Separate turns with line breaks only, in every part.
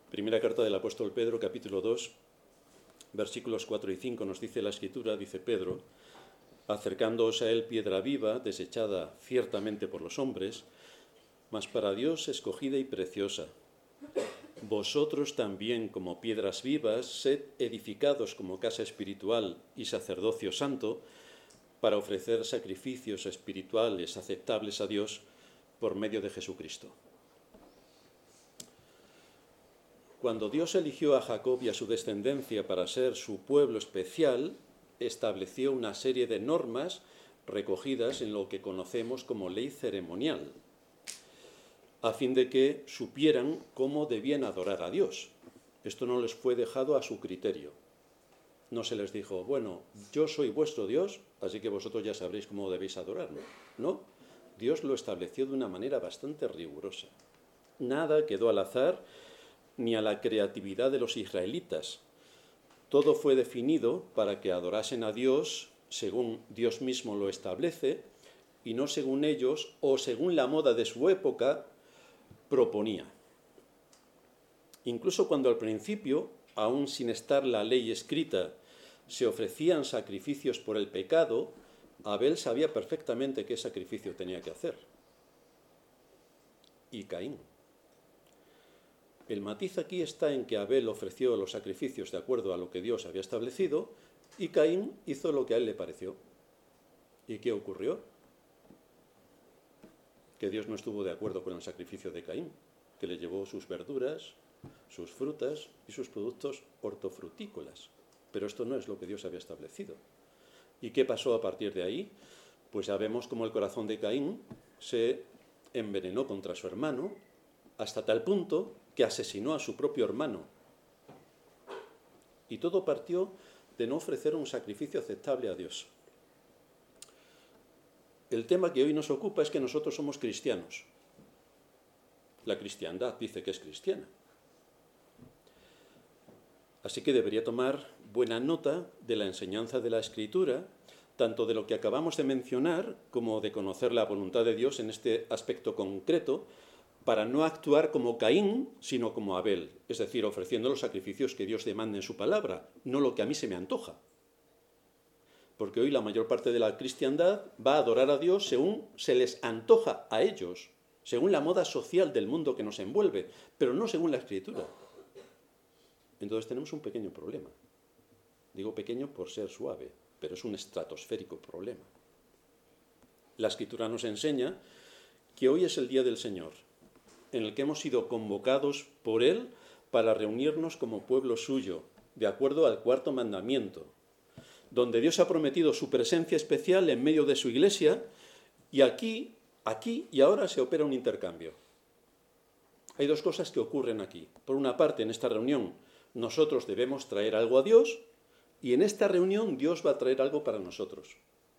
Primera carta del apóstol Pedro, capítulo 2, versículos 4 y 5, nos dice la Escritura, dice Pedro: acercándoos a él piedra viva, desechada ciertamente por los hombres, mas para Dios escogida y preciosa. Vosotros también, como piedras vivas, sed edificados como casa espiritual y sacerdocio santo, para ofrecer sacrificios espirituales aceptables a Dios por medio de Jesucristo. Cuando Dios eligió a Jacob y a su descendencia para ser su pueblo especial, estableció una serie de normas recogidas en lo que conocemos como ley ceremonial, a fin de que supieran cómo debían adorar a Dios. Esto no les fue dejado a su criterio. No se les dijo, bueno, yo soy vuestro Dios, así que vosotros ya sabréis cómo debéis adorarme. No, Dios lo estableció de una manera bastante rigurosa. Nada quedó al azar ni a la creatividad de los israelitas. Todo fue definido para que adorasen a Dios según Dios mismo lo establece y no según ellos o según la moda de su época proponía. Incluso cuando al principio, aún sin estar la ley escrita, se ofrecían sacrificios por el pecado, Abel sabía perfectamente qué sacrificio tenía que hacer. Y Caín. El matiz aquí está en que Abel ofreció los sacrificios de acuerdo a lo que Dios había establecido y Caín hizo lo que a él le pareció. ¿Y qué ocurrió? Que Dios no estuvo de acuerdo con el sacrificio de Caín, que le llevó sus verduras, sus frutas y sus productos hortofrutícolas. Pero esto no es lo que Dios había establecido. ¿Y qué pasó a partir de ahí? Pues ya vemos cómo el corazón de Caín se envenenó contra su hermano hasta tal punto que asesinó a su propio hermano. Y todo partió de no ofrecer un sacrificio aceptable a Dios. El tema que hoy nos ocupa es que nosotros somos cristianos. La cristiandad dice que es cristiana. Así que debería tomar buena nota de la enseñanza de la Escritura, tanto de lo que acabamos de mencionar como de conocer la voluntad de Dios en este aspecto concreto, para no actuar como Caín, sino como Abel, es decir, ofreciendo los sacrificios que Dios demanda en su palabra, no lo que a mí se me antoja. Porque hoy la mayor parte de la cristiandad va a adorar a Dios según se les antoja a ellos, según la moda social del mundo que nos envuelve, pero no según la Escritura. Entonces tenemos un pequeño problema. Digo pequeño por ser suave, pero es un estratosférico problema. La Escritura nos enseña que hoy es el día del Señor, en el que hemos sido convocados por Él para reunirnos como pueblo suyo, de acuerdo al cuarto mandamiento, donde Dios ha prometido su presencia especial en medio de su iglesia, y aquí y ahora se opera un intercambio. Hay dos cosas que ocurren aquí. Por una parte, en esta reunión, nosotros debemos traer algo a Dios, y en esta reunión Dios va a traer algo para nosotros.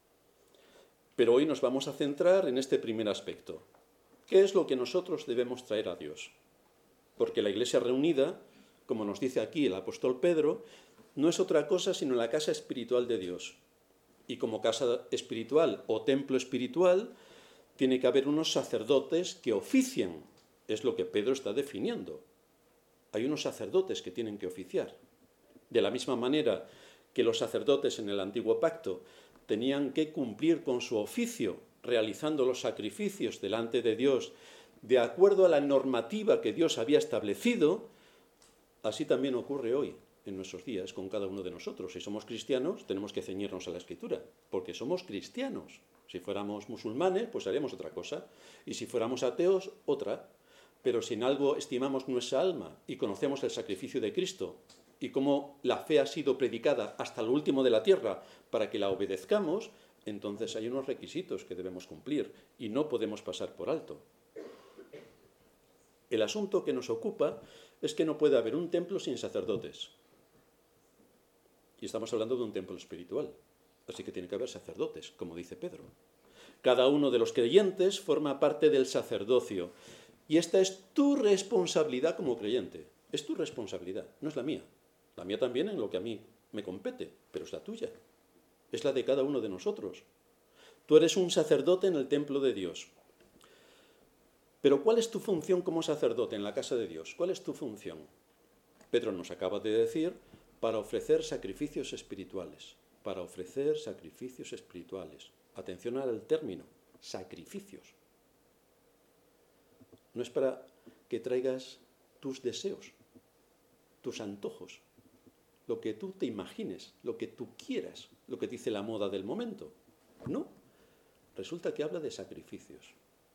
Pero hoy nos vamos a centrar en este primer aspecto. ¿Qué es lo que nosotros debemos traer a Dios? Porque la iglesia reunida, como nos dice aquí el apóstol Pedro, no es otra cosa sino la casa espiritual de Dios. Y como casa espiritual o templo espiritual, tiene que haber unos sacerdotes que ofician. Es lo que Pedro está definiendo. Hay unos sacerdotes que tienen que oficiar. De la misma manera que los sacerdotes en el antiguo pacto tenían que cumplir con su oficio, realizando los sacrificios delante de Dios de acuerdo a la normativa que Dios había establecido, así también ocurre hoy, en nuestros días, con cada uno de nosotros. Si somos cristianos, tenemos que ceñirnos a la Escritura, porque somos cristianos. Si fuéramos musulmanes, pues haríamos otra cosa, y si fuéramos ateos, otra. Pero si en algo estimamos nuestra alma y conocemos el sacrificio de Cristo y cómo la fe ha sido predicada hasta lo último de la tierra para que la obedezcamos, entonces hay unos requisitos que debemos cumplir y no podemos pasar por alto. El asunto que nos ocupa es que no puede haber un templo sin sacerdotes. Y estamos hablando de un templo espiritual, así que tiene que haber sacerdotes, como dice Pedro. Cada uno de los creyentes forma parte del sacerdocio. Y esta es tu responsabilidad como creyente. Es tu responsabilidad, no es la mía. La mía también en lo que a mí me compete, pero es la tuya. Es la de cada uno de nosotros. Tú eres un sacerdote en el templo de Dios. Pero ¿cuál es tu función como sacerdote en la casa de Dios? ¿Cuál es tu función? Pedro nos acaba de decir, para ofrecer sacrificios espirituales. Para ofrecer sacrificios espirituales. Atención al término, sacrificios. No es para que traigas tus deseos, tus antojos, lo que tú te imagines, lo que tú quieras, lo que dice la moda del momento. No, resulta que habla de sacrificios.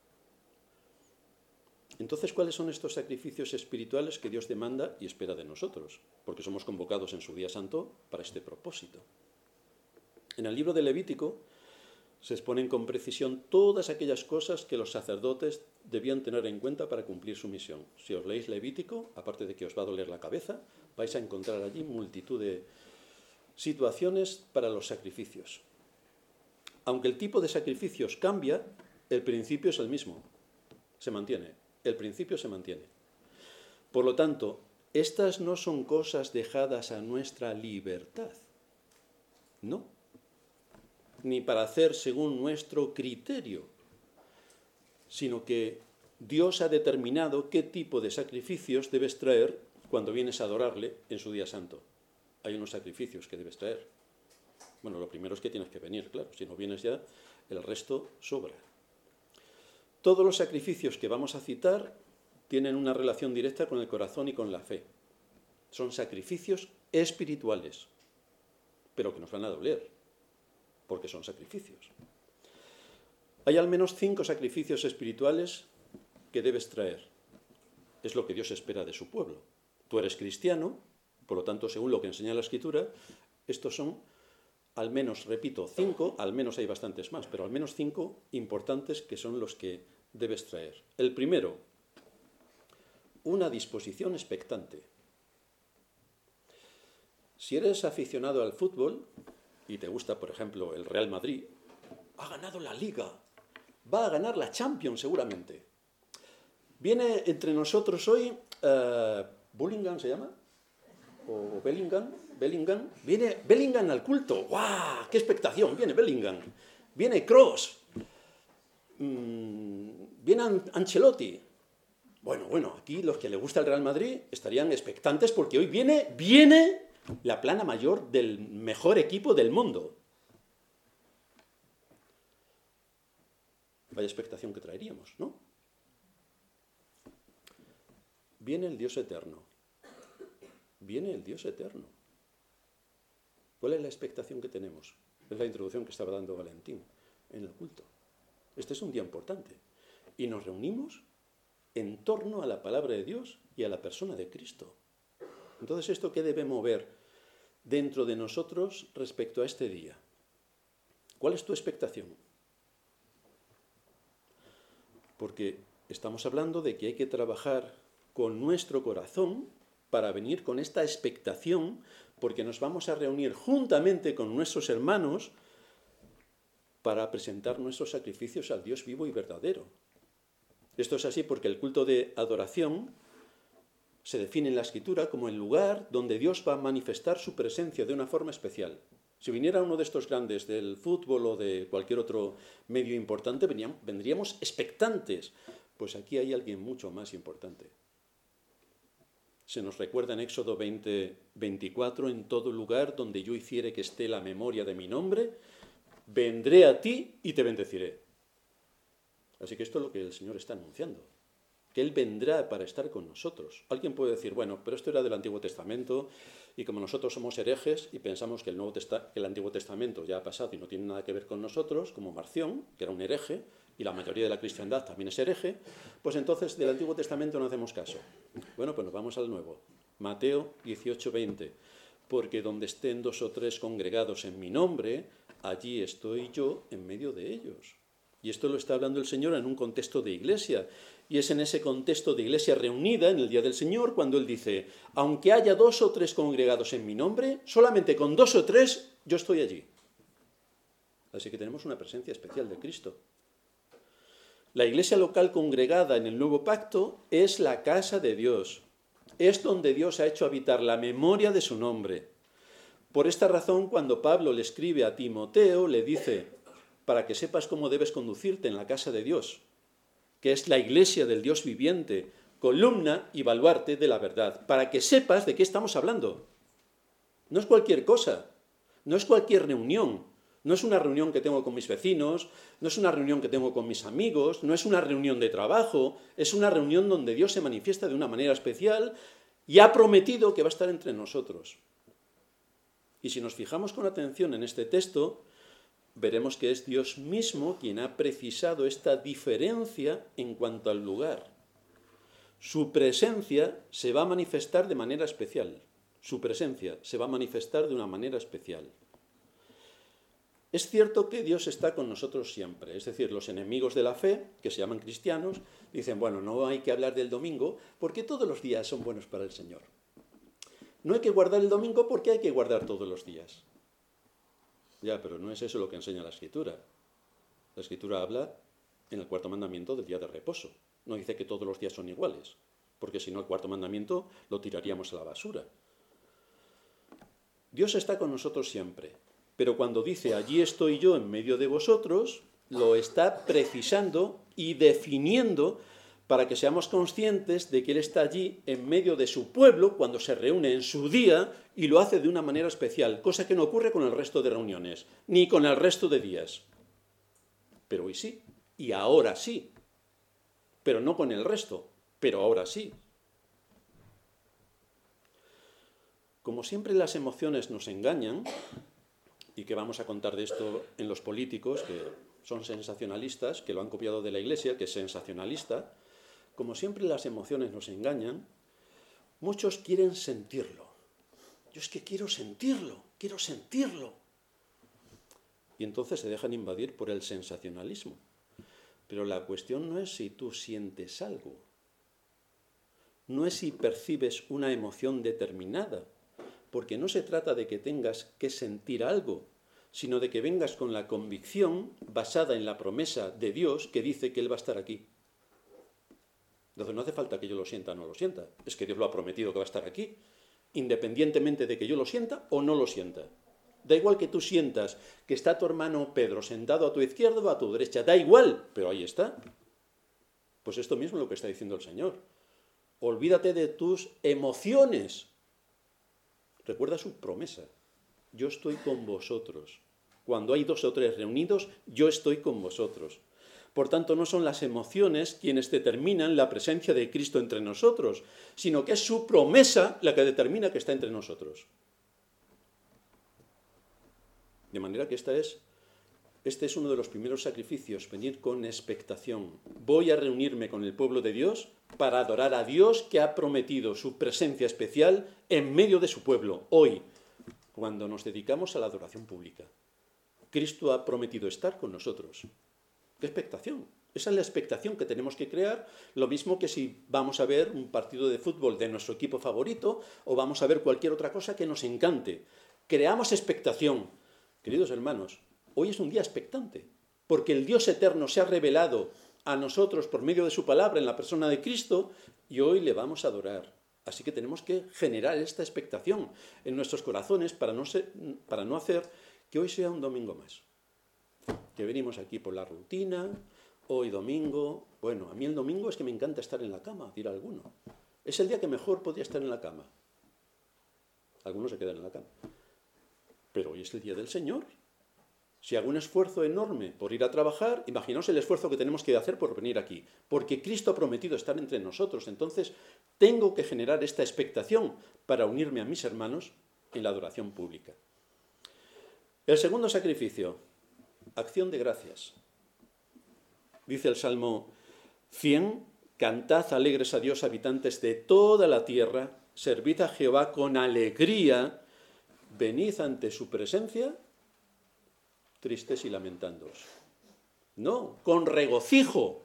Entonces, ¿cuáles son estos sacrificios espirituales que Dios demanda y espera de nosotros? Porque somos convocados en su día santo para este propósito. En el libro de Levítico se exponen con precisión todas aquellas cosas que los sacerdotes debían tener en cuenta para cumplir su misión. Si os leéis Levítico, aparte de que os va a doler la cabeza, vais a encontrar allí multitud de situaciones para los sacrificios. Aunque el tipo de sacrificios cambia, el principio es el mismo, se mantiene, el principio se mantiene. Por lo tanto, estas no son cosas dejadas a nuestra libertad, no, ni para hacer según nuestro criterio, sino que Dios ha determinado qué tipo de sacrificios debes traer cuando vienes a adorarle en su día santo. Hay unos sacrificios que debes traer. Bueno, lo primero es que tienes que venir, claro. Si no vienes ya, el resto sobra. Todos los sacrificios que vamos a citar tienen una relación directa con el corazón y con la fe. Son sacrificios espirituales, pero que nos van a doler, porque son sacrificios. Hay al menos 5 sacrificios espirituales que debes traer. Es lo que Dios espera de su pueblo. Tú eres cristiano, por lo tanto, según lo que enseña la Escritura, estos son al menos, repito, 5, al menos hay bastantes más, pero al menos 5 importantes que son los que debes traer. El primero, una disposición expectante. Si eres aficionado al fútbol y te gusta, por ejemplo, el Real Madrid, ha ganado la Liga, va a ganar la Champions seguramente. Viene entre nosotros hoy, Bellingham se llama, o Bellingham, viene Bellingham al culto. ¡Guau! ¡Qué expectación! Viene Bellingham, viene Kroos, viene Ancelotti. Bueno, aquí los que le gusta el Real Madrid estarían expectantes porque hoy viene la plana mayor del mejor equipo del mundo. Vaya expectación que traeríamos, ¿no? Viene el Dios eterno. Viene el Dios eterno. ¿Cuál es la expectación que tenemos? Es la introducción que estaba dando Valentín en el culto. Este es un día importante. Y nos reunimos en torno a la palabra de Dios y a la persona de Cristo. Entonces, ¿esto qué debe mover dentro de nosotros respecto a este día? ¿Cuál es tu expectación? Porque estamos hablando de que hay que trabajar con nuestro corazón para venir con esta expectación, porque nos vamos a reunir juntamente con nuestros hermanos para presentar nuestros sacrificios al Dios vivo y verdadero. Esto es así porque el culto de adoración se define en la Escritura como el lugar donde Dios va a manifestar su presencia de una forma especial. Si viniera uno de estos grandes del fútbol o de cualquier otro medio importante, vendríamos expectantes. Pues aquí hay alguien mucho más importante. Se nos recuerda en Éxodo 20:24, en todo lugar donde yo hiciere que esté la memoria de mi nombre, vendré a ti y te bendeciré. Así que esto es lo que el Señor está anunciando, que Él vendrá para estar con nosotros. Alguien puede decir, bueno, pero esto era del Antiguo Testamento y como nosotros somos herejes y pensamos que el Antiguo Testamento ya ha pasado y no tiene nada que ver con nosotros, como Marción, que era un hereje, y la mayoría de la cristiandad también es hereje, pues entonces del Antiguo Testamento no hacemos caso. Bueno, pues nos vamos al Nuevo. Mateo 18:20. Porque donde estén 2 o 3 congregados en mi nombre, allí estoy yo en medio de ellos. Y esto lo está hablando el Señor en un contexto de iglesia. Y es en ese contexto de iglesia reunida en el día del Señor cuando Él dice, aunque haya 2 o 3 congregados en mi nombre, solamente con 2 o 3 yo estoy allí. Así que tenemos una presencia especial de Cristo. La iglesia local congregada en el Nuevo Pacto es la casa de Dios. Es donde Dios ha hecho habitar la memoria de su nombre. Por esta razón, cuando Pablo le escribe a Timoteo, le dice, para que sepas cómo debes conducirte en la casa de Dios, que es la iglesia del Dios viviente, columna y baluarte de la verdad, para que sepas de qué estamos hablando. No es cualquier cosa, no es cualquier reunión, no es una reunión que tengo con mis vecinos, no es una reunión que tengo con mis amigos, no es una reunión de trabajo, es una reunión donde Dios se manifiesta de una manera especial y ha prometido que va a estar entre nosotros. Y si nos fijamos con atención en este texto, veremos que es Dios mismo quien ha precisado esta diferencia en cuanto al lugar. Su presencia se va a manifestar de manera especial. Su presencia se va a manifestar de una manera especial. Es cierto que Dios está con nosotros siempre, es decir, los enemigos de la fe, que se llaman cristianos, dicen, bueno, no hay que hablar del domingo porque todos los días son buenos para el Señor. No hay que guardar el domingo porque hay que guardar todos los días. Ya, pero no es eso lo que enseña la Escritura. La Escritura habla en el cuarto mandamiento del día de reposo. No dice que todos los días son iguales, porque si no el cuarto mandamiento lo tiraríamos a la basura. Dios está con nosotros siempre, pero cuando dice allí estoy yo en medio de vosotros, lo está precisando y definiendo para que seamos conscientes de que Él está allí en medio de su pueblo cuando se reúne en su día y lo hace de una manera especial, cosa que no ocurre con el resto de reuniones, ni con el resto de días. Pero hoy sí, y ahora sí, pero no con el resto, pero ahora sí. Como siempre las emociones nos engañan, y que vamos a contar de esto en los políticos, que son sensacionalistas, que lo han copiado de la Iglesia, que es sensacionalista, como siempre las emociones nos engañan, muchos quieren sentirlo. Yo es que quiero sentirlo. Y entonces se dejan invadir por el sensacionalismo. Pero la cuestión no es si tú sientes algo, no es si percibes una emoción determinada, porque no se trata de que tengas que sentir algo, sino de que vengas con la convicción basada en la promesa de Dios que dice que Él va a estar aquí. Entonces no hace falta que yo lo sienta o no lo sienta, es que Dios lo ha prometido que va a estar aquí, independientemente de que yo lo sienta o no lo sienta. Da igual que tú sientas que está tu hermano Pedro sentado a tu izquierda o a tu derecha, da igual, pero ahí está. Pues esto mismo es lo que está diciendo el Señor. Olvídate de tus emociones. Recuerda su promesa. Yo estoy con vosotros. Cuando hay 2 o 3 reunidos, yo estoy con vosotros. Por tanto, no son las emociones quienes determinan la presencia de Cristo entre nosotros, sino que es su promesa la que determina que está entre nosotros. De manera que este es uno de los primeros sacrificios, venir con expectación. Voy a reunirme con el pueblo de Dios para adorar a Dios que ha prometido su presencia especial en medio de su pueblo, hoy, cuando nos dedicamos a la adoración pública. Cristo ha prometido estar con nosotros. ¡Qué expectación! Esa es la expectación que tenemos que crear, lo mismo que si vamos a ver un partido de fútbol de nuestro equipo favorito o vamos a ver cualquier otra cosa que nos encante. Creamos expectación. Queridos hermanos, hoy es un día expectante, porque el Dios eterno se ha revelado a nosotros por medio de su palabra en la persona de Cristo y hoy le vamos a adorar. Así que tenemos que generar esta expectación en nuestros corazones para no hacer que hoy sea un domingo más. Que venimos aquí por la rutina, hoy domingo. Bueno, a mí el domingo es que me encanta estar en la cama, dirá alguno. Es el día que mejor podría estar en la cama. Algunos se quedan en la cama. Pero hoy es el día del Señor. Si hago un esfuerzo enorme por ir a trabajar, imaginaos el esfuerzo que tenemos que hacer por venir aquí, porque Cristo ha prometido estar entre nosotros. Entonces, tengo que generar esta expectación para unirme a mis hermanos en la adoración pública. El segundo sacrificio, acción de gracias. Dice el Salmo 100, cantad alegres a Dios, habitantes de toda la tierra, servid a Jehová con alegría, venid ante su presencia, tristes y lamentándoos. No, con regocijo.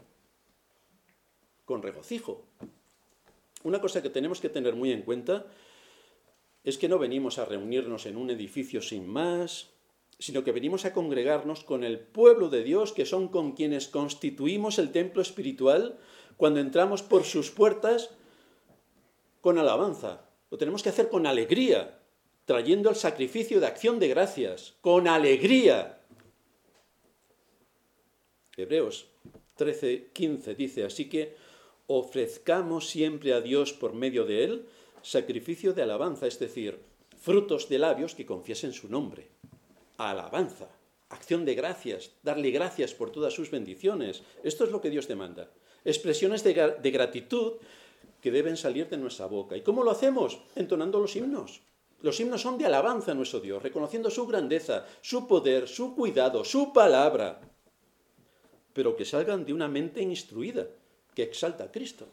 Con regocijo. Una cosa que tenemos que tener muy en cuenta es que no venimos a reunirnos en un edificio sin más, sino que venimos a congregarnos con el pueblo de Dios, que son con quienes constituimos el templo espiritual cuando entramos por sus puertas con alabanza. Lo tenemos que hacer con alegría, trayendo el sacrificio de acción de gracias, con alegría. Hebreos 13:15 dice, así que ofrezcamos siempre a Dios por medio de él sacrificio de alabanza, es decir, frutos de labios que confiesen su nombre. Alabanza, acción de gracias, darle gracias por todas sus bendiciones. Esto es lo que Dios demanda. Expresiones de gratitud que deben salir de nuestra boca. ¿Y cómo lo hacemos? Entonando los himnos. Los himnos son de alabanza a nuestro Dios, reconociendo su grandeza, su poder, su cuidado, su palabra, pero que salgan de una mente instruida, que exalta a Cristo.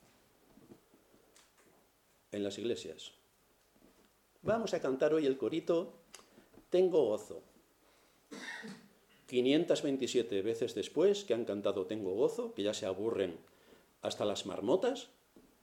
En las iglesias. Vamos a cantar hoy el corito Tengo gozo. 527 veces después que han cantado Tengo gozo, que ya se aburren hasta las marmotas,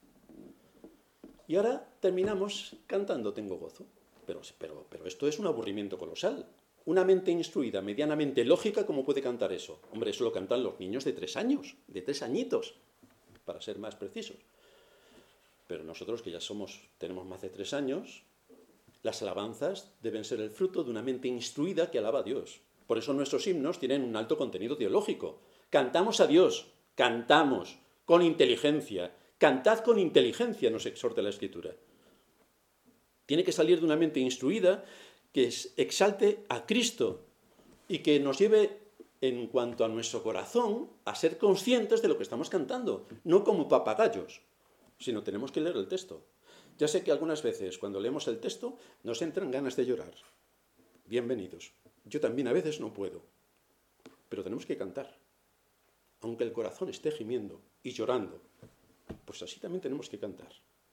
y ahora terminamos cantando Tengo gozo. Pero esto es un aburrimiento colosal. Una mente instruida, medianamente lógica, ¿cómo puede cantar eso? Hombre, eso lo cantan los niños de 3 años, de 3 añitos, para ser más precisos. Pero nosotros, que ya tenemos más de 3 años, las alabanzas deben ser el fruto de una mente instruida que alaba a Dios. Por eso nuestros himnos tienen un alto contenido teológico. Cantamos a Dios, cantamos con inteligencia. Cantad con inteligencia, nos exhorta la Escritura. Tiene que salir de una mente instruida que exalte a Cristo y que nos lleve, en cuanto a nuestro corazón, a ser conscientes de lo que estamos cantando, no como papagayos, sino tenemos que leer el texto. Ya sé que algunas veces, cuando leemos el texto, nos entran ganas de llorar. Bienvenidos. Yo también a veces no puedo, pero tenemos que cantar. Aunque el corazón esté gimiendo y llorando, pues así también tenemos que cantar.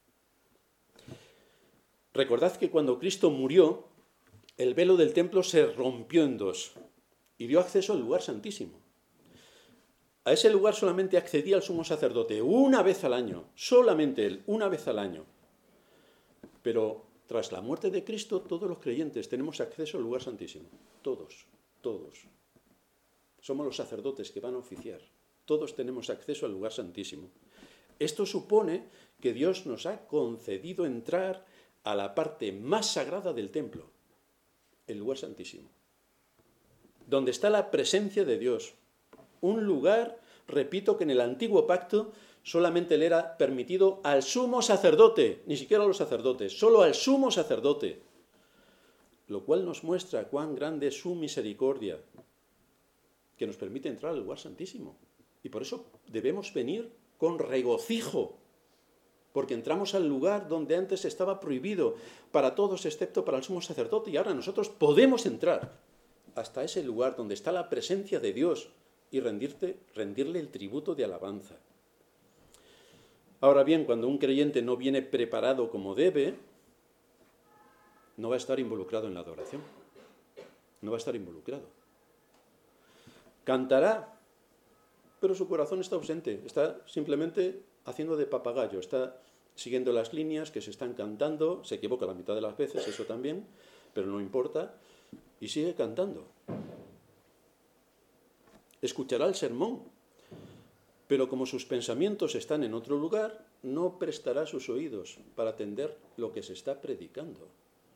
Recordad que cuando Cristo murió, el velo del templo se rompió en 2 y dio acceso al lugar santísimo. A ese lugar solamente accedía el sumo sacerdote una vez al año, solamente él, una vez al año. Pero tras la muerte de Cristo, todos los creyentes tenemos acceso al lugar santísimo. Todos. Somos los sacerdotes que van a oficiar. Todos tenemos acceso al lugar santísimo. Esto supone que Dios nos ha concedido entrar a la parte más sagrada del templo, el lugar santísimo, donde está la presencia de Dios. Un lugar, repito, que en el antiguo pacto solamente le era permitido al sumo sacerdote, ni siquiera a los sacerdotes, solo al sumo sacerdote, lo cual nos muestra cuán grande es su misericordia, que nos permite entrar al lugar santísimo. Y por eso debemos venir con regocijo, porque entramos al lugar donde antes estaba prohibido para todos excepto para el sumo sacerdote, y ahora nosotros podemos entrar hasta ese lugar donde está la presencia de Dios y rendirle el tributo de alabanza. Ahora bien, cuando un creyente no viene preparado como debe, no va a estar involucrado en la adoración. No va a estar involucrado. Cantará, pero su corazón está ausente, está simplemente haciendo de papagayo, está siguiendo las líneas que se están cantando, se equivoca la mitad de las veces, eso también, pero no importa, y sigue cantando. Escuchará el sermón, pero como sus pensamientos están en otro lugar, no prestará sus oídos para atender lo que se está predicando.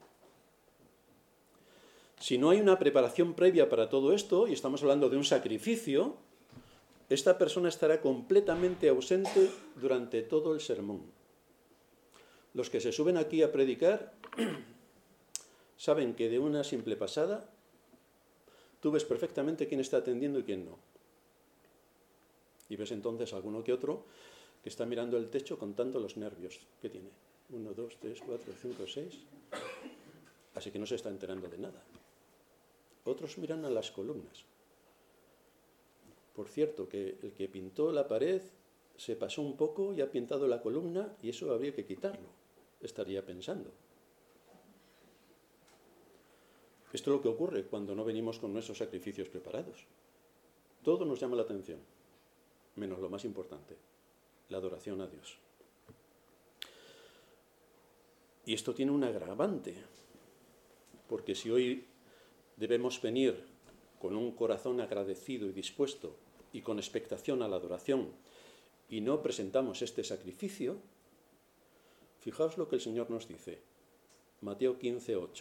Si no hay una preparación previa para todo esto, y estamos hablando de un sacrificio, esta persona estará completamente ausente durante todo el sermón. Los que se suben aquí a predicar saben que de una simple pasada tú ves perfectamente quién está atendiendo y quién no. Y ves entonces alguno que otro que está mirando el techo contando los nervios que tiene. 1, 2, 3, 4, 5, 6. Así que no se está enterando de nada. Otros miran a las columnas. Por cierto, que el que pintó la pared se pasó un poco y ha pintado la columna y eso habría que quitarlo, estaría pensando. Esto es lo que ocurre cuando no venimos con nuestros sacrificios preparados. Todo nos llama la atención, menos lo más importante, la adoración a Dios. Y esto tiene un agravante, porque si hoy debemos venir con un corazón agradecido y dispuesto y con expectación a la adoración y no presentamos este sacrificio, fijaos lo que el Señor nos dice, Mateo 15:8.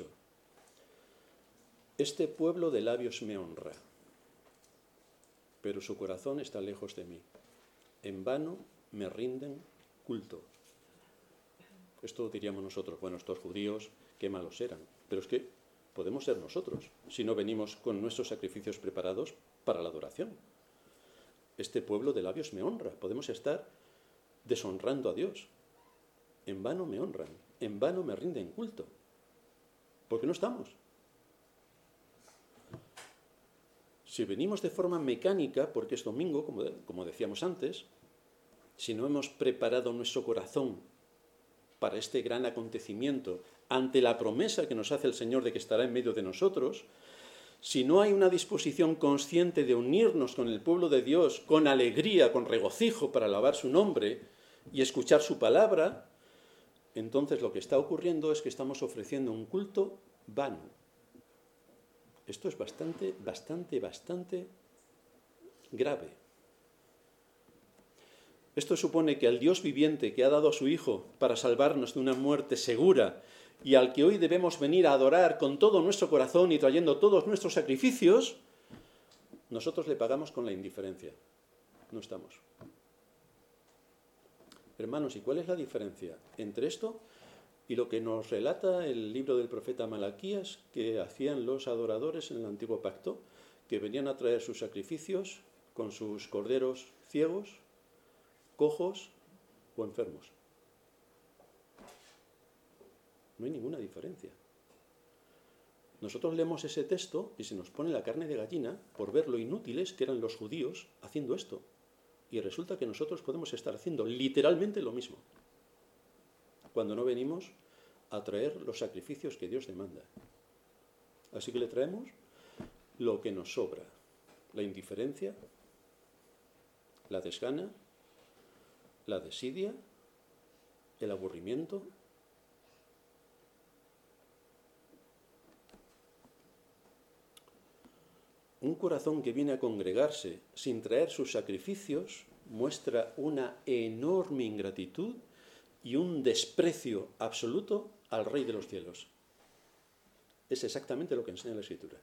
Este pueblo de labios me honra, pero su corazón está lejos de mí. En vano me rinden culto. Esto diríamos nosotros, bueno, estos judíos, qué malos eran. Pero es que podemos ser nosotros, si no venimos con nuestros sacrificios preparados para la adoración. Este pueblo de labios me honra. Podemos estar deshonrando a Dios. En vano me honran, en vano me rinden culto. ¿Por qué no estamos? Si venimos de forma mecánica, porque es domingo, como decíamos antes, si no hemos preparado nuestro corazón para este gran acontecimiento, ante la promesa que nos hace el Señor de que estará en medio de nosotros, si no hay una disposición consciente de unirnos con el pueblo de Dios, con alegría, con regocijo para alabar su nombre y escuchar su palabra, entonces lo que está ocurriendo es que estamos ofreciendo un culto vano. Esto es bastante grave. Esto supone que al Dios viviente que ha dado a su Hijo para salvarnos de una muerte segura y al que hoy debemos venir a adorar con todo nuestro corazón y trayendo todos nuestros sacrificios, nosotros le pagamos con la indiferencia. No estamos. Hermanos, ¿y cuál es la diferencia entre esto y lo que nos relata el libro del profeta Malaquías que hacían los adoradores en el Antiguo Pacto, que venían a traer sus sacrificios con sus corderos ciegos, cojos o enfermos? No hay ninguna diferencia. Nosotros leemos ese texto y se nos pone la carne de gallina por ver lo inútiles que eran los judíos haciendo esto. Y resulta que nosotros podemos estar haciendo literalmente lo mismo, cuando no venimos a traer los sacrificios que Dios demanda. Así que le traemos lo que nos sobra: la indiferencia, la desgana, la desidia, el aburrimiento. Un corazón que viene a congregarse sin traer sus sacrificios muestra una enorme ingratitud y un desprecio absoluto al Rey de los cielos. Es exactamente lo que enseña la Escritura.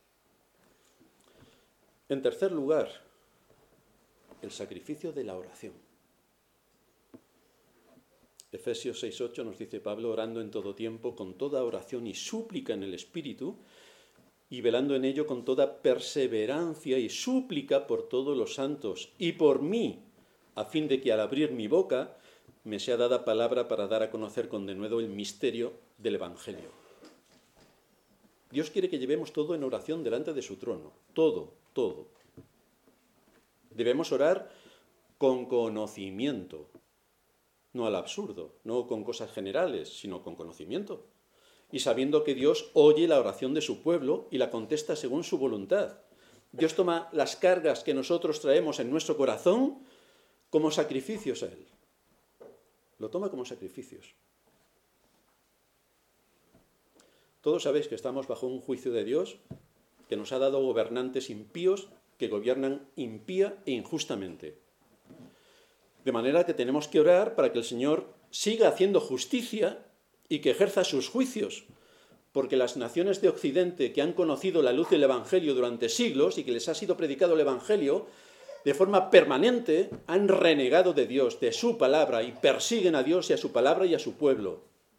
En tercer lugar, el sacrificio de la oración. Efesios 6:8 nos dice Pablo: orando en todo tiempo, con toda oración y súplica en el Espíritu, y velando en ello con toda perseverancia y súplica por todos los santos y por mí, a fin de que al abrir mi boca me sea dada palabra para dar a conocer con denuedo el misterio del Evangelio. Dios quiere que llevemos todo en oración delante de su trono. Todo. Debemos orar con conocimiento, no al absurdo, no con cosas generales, sino con conocimiento. Y sabiendo que Dios oye la oración de su pueblo y la contesta según su voluntad. Dios toma las cargas que nosotros traemos en nuestro corazón como sacrificios a Él. Lo toma como sacrificios. Todos sabéis que estamos bajo un juicio de Dios que nos ha dado gobernantes impíos que gobiernan impía e injustamente. De manera que tenemos que orar para que el Señor siga haciendo justicia y que ejerza sus juicios, porque las naciones de Occidente que han conocido la luz del Evangelio durante siglos y que les ha sido predicado el Evangelio, de forma permanente han renegado de Dios, de su palabra, y persiguen a Dios y a su palabra y a su pueblo.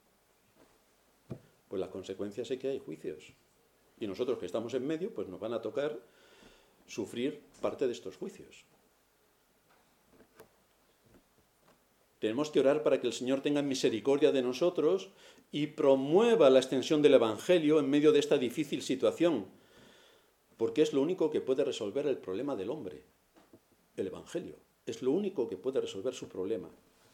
Pues la consecuencia es que hay juicios. Y nosotros que estamos en medio, pues nos van a tocar sufrir parte de estos juicios. Tenemos que orar para que el Señor tenga misericordia de nosotros y promueva la extensión del Evangelio en medio de esta difícil situación, porque es lo único que puede resolver el problema del hombre. El Evangelio es lo único que puede resolver su problema.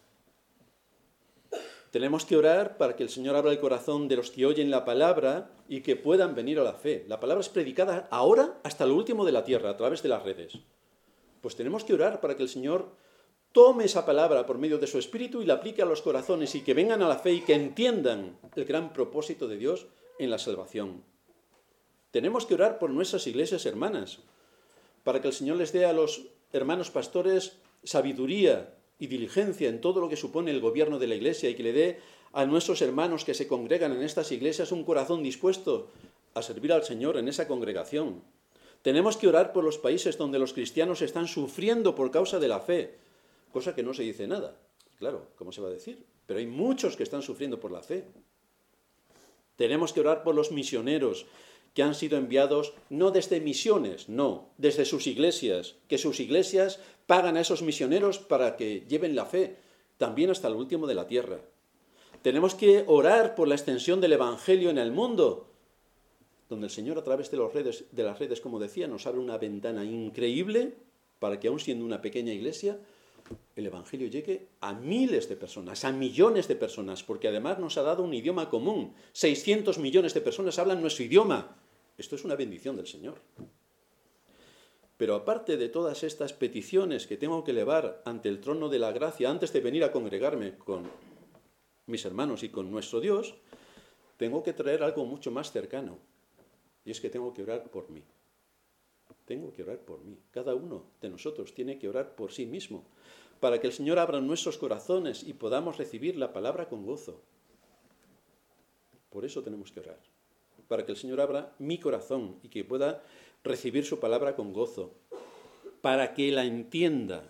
Tenemos que orar para que el Señor abra el corazón de los que oyen la palabra y que puedan venir a la fe. La palabra es predicada ahora hasta lo último de la tierra, a través de las redes. Pues tenemos que orar para que el Señor tome esa palabra por medio de su Espíritu y la aplique a los corazones y que vengan a la fe y que entiendan el gran propósito de Dios en la salvación. Tenemos que orar por nuestras iglesias hermanas, para que el Señor les dé a los hermanos pastores sabiduría y diligencia en todo lo que supone el gobierno de la Iglesia y que le dé a nuestros hermanos que se congregan en estas iglesias un corazón dispuesto a servir al Señor en esa congregación. Tenemos que orar por los países donde los cristianos están sufriendo por causa de la fe, cosa que no se dice nada. Claro, ¿cómo se va a decir? Pero hay muchos que están sufriendo por la fe. Tenemos que orar por los misioneros que han sido enviados no desde misiones, no, desde sus iglesias, que sus iglesias pagan a esos misioneros para que lleven la fe, también hasta el último de la tierra. Tenemos que orar por la extensión del Evangelio en el mundo, donde el Señor a través de las redes, como decía, nos abre una ventana increíble para que, aun siendo una pequeña iglesia, el Evangelio llegue a miles de personas, a millones de personas, porque además nos ha dado un idioma común. 600 millones de personas hablan nuestro idioma. Esto es una bendición del Señor. Pero aparte de todas estas peticiones que tengo que elevar ante el trono de la gracia antes de venir a congregarme con mis hermanos y con nuestro Dios, tengo que traer algo mucho más cercano. Y es que tengo que orar por mí. Tengo que orar por mí. Cada uno de nosotros tiene que orar por sí mismo, para que el Señor abra nuestros corazones y podamos recibir la palabra con gozo. Por eso tenemos que orar, para que el Señor abra mi corazón y que pueda recibir su palabra con gozo, para que la entienda,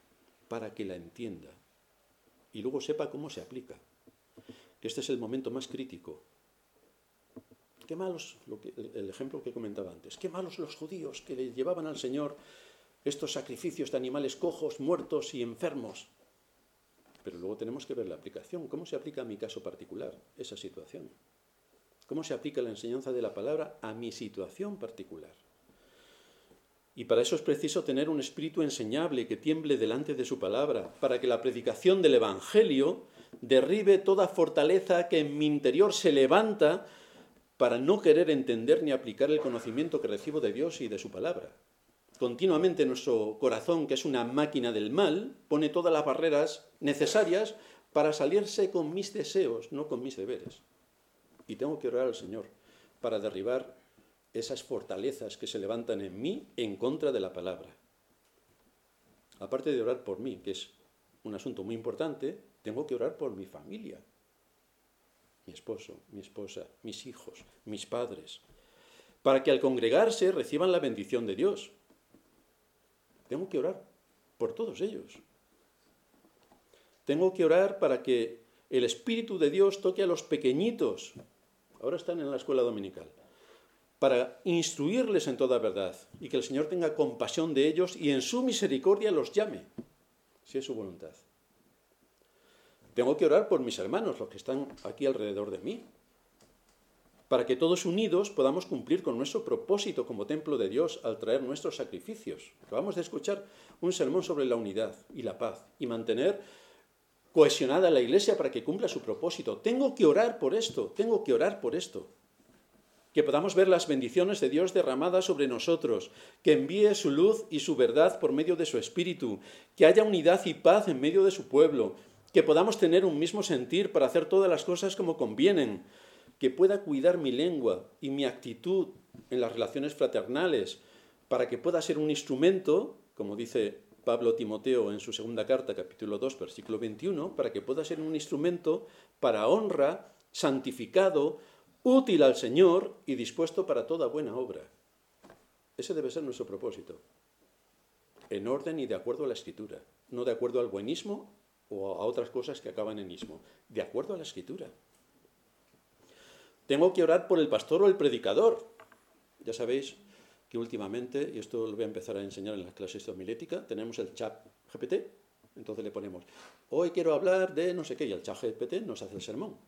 y luego sepa cómo se aplica. Este es el momento más crítico. Qué malos, el ejemplo que comentaba antes, qué malos los judíos que le llevaban al Señor estos sacrificios de animales cojos, muertos y enfermos. Pero luego tenemos que ver la aplicación. ¿Cómo se aplica a mi caso particular esa situación? ¿Cómo se aplica la enseñanza de la palabra a mi situación particular? Y para eso es preciso tener un espíritu enseñable que tiemble delante de su palabra, para que la predicación del Evangelio derribe toda fortaleza que en mi interior se levanta para no querer entender ni aplicar el conocimiento que recibo de Dios y de su palabra. Continuamente nuestro corazón, que es una máquina del mal, pone todas las barreras necesarias para salirse con mis deseos, no con mis deberes. Y tengo que orar al Señor para derribar esas fortalezas que se levantan en mí en contra de la palabra. Aparte de orar por mí, que es un asunto muy importante, tengo que orar por mi familia. Mi esposo, mi esposa, mis hijos, mis padres, para que al congregarse reciban la bendición de Dios. Tengo que orar por todos ellos. Tengo que orar para que el Espíritu de Dios toque a los pequeñitos. Ahora están en la escuela dominical. Para instruirles en toda verdad y que el Señor tenga compasión de ellos y en su misericordia los llame, si es su voluntad. Tengo que orar por mis hermanos, los que están aquí alrededor de mí, para que todos unidos podamos cumplir con nuestro propósito como templo de Dios al traer nuestros sacrificios. Acabamos de escuchar un sermón sobre la unidad y la paz y mantener cohesionada la Iglesia para que cumpla su propósito. Tengo que orar por esto, que podamos ver las bendiciones de Dios derramadas sobre nosotros, que envíe su luz y su verdad por medio de su Espíritu, que haya unidad y paz en medio de su pueblo, que podamos tener un mismo sentir para hacer todas las cosas como convienen, que pueda cuidar mi lengua y mi actitud en las relaciones fraternales, para que pueda ser un instrumento, como dice Pablo a Timoteo en su segunda carta, capítulo 2, versículo 21, para que pueda ser un instrumento para honra, santificado, útil al Señor y dispuesto para toda buena obra. Ese debe ser nuestro propósito, en orden y de acuerdo a la Escritura, no de acuerdo al buenismo o a otras cosas que acaban en ismo, de acuerdo a la Escritura. Tengo que orar por el pastor o el predicador. Ya sabéis que últimamente, y esto lo voy a empezar a enseñar en las clases de homilética, tenemos el chat GPT, entonces le ponemos, hoy quiero hablar de no sé qué, y el chat GPT nos hace el sermón.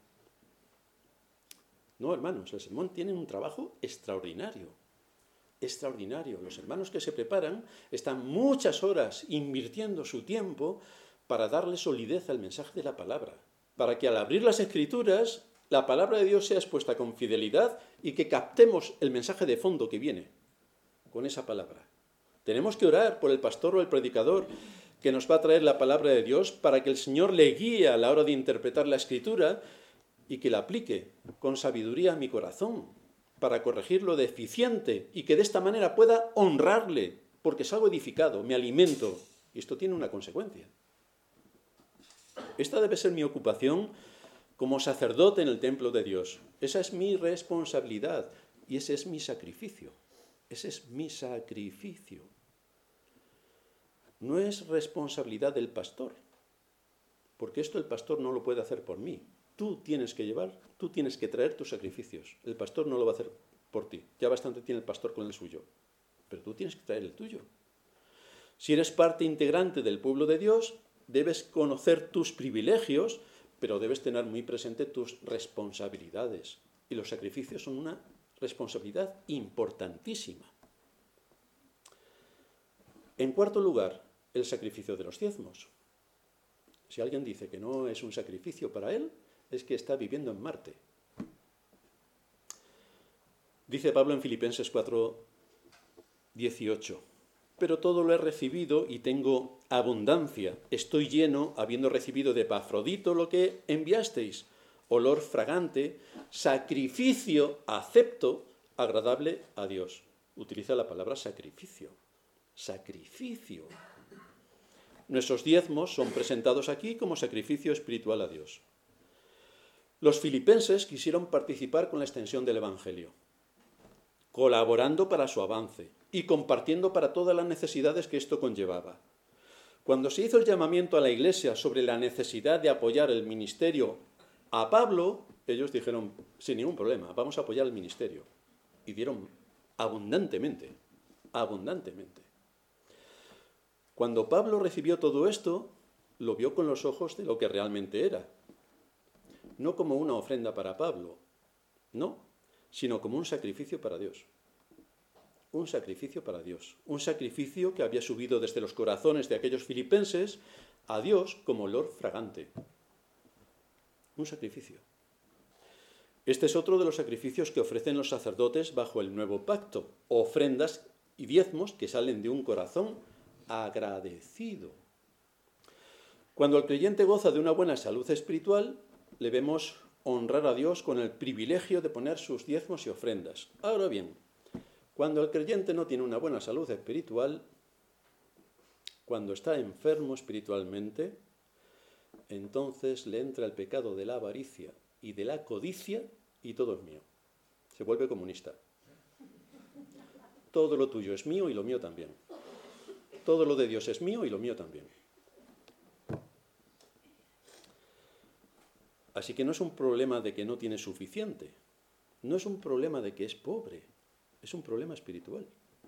No, hermanos, el sermón tiene un trabajo extraordinario. Extraordinario. Los hermanos que se preparan están muchas horas invirtiendo su tiempo para darle solidez al mensaje de la palabra, para que al abrir las Escrituras la palabra de Dios sea expuesta con fidelidad y que captemos el mensaje de fondo que viene con esa palabra. Tenemos que orar por el pastor o el predicador que nos va a traer la palabra de Dios para que el Señor le guíe a la hora de interpretar la Escritura y que la aplique con sabiduría a mi corazón para corregir lo deficiente y que de esta manera pueda honrarle porque salgo edificado, me alimento. Y esto tiene una consecuencia. Esta debe ser mi ocupación como sacerdote en el templo de Dios. Esa es mi responsabilidad y ese es mi sacrificio. Ese es mi sacrificio. no es responsabilidad del pastor, porque esto el pastor no lo puede hacer por mí. Tú tienes que traer tus sacrificios. El pastor no lo va a hacer por ti. Ya bastante tiene el pastor con el suyo, pero tú tienes que traer el tuyo. Si eres parte integrante del pueblo de Dios, debes conocer tus privilegios, pero debes tener muy presente tus responsabilidades. Y los sacrificios son una responsabilidad importantísima. En cuarto lugar, el sacrificio de los diezmos. Si alguien dice que no es un sacrificio para él, es que está viviendo en Marte. Dice Pablo en Filipenses 4:18, pero todo lo he recibido y tengo abundancia. Estoy lleno, habiendo recibido de Epafrodito lo que enviasteis, olor fragante, sacrificio acepto, agradable a Dios. Utiliza la palabra sacrificio. Sacrificio. Nuestros diezmos son presentados aquí como sacrificio espiritual a Dios. Los filipenses quisieron participar con la extensión del Evangelio, colaborando para su avance y compartiendo para todas las necesidades que esto conllevaba. Cuando se hizo el llamamiento a la Iglesia sobre la necesidad de apoyar el ministerio a Pablo, ellos dijeron, sin ningún problema, vamos a apoyar el ministerio. Y dieron abundantemente, abundantemente. Cuando Pablo recibió todo esto, lo vio con los ojos de lo que realmente era. No como una ofrenda para Pablo, no, sino como un sacrificio para Dios. Un sacrificio para Dios. Un sacrificio que había subido desde los corazones de aquellos filipenses a Dios como olor fragante. Un sacrificio. Este es otro de los sacrificios que ofrecen los sacerdotes bajo el nuevo pacto. Ofrendas y diezmos que salen de un corazón agradecido. Cuando el creyente goza de una buena salud espiritual, le vemos honrar a Dios con el privilegio de poner sus diezmos y ofrendas. Ahora bien, cuando el creyente no tiene una buena salud espiritual, cuando está enfermo espiritualmente, entonces le entra el pecado de la avaricia y de la codicia y todo es mío. Se vuelve comunista. Todo lo tuyo es mío y lo mío también. Todo lo de Dios es mío y lo mío también. Así que no es un problema de que no tiene suficiente. No es un problema de que es pobre. Es un problema espiritual.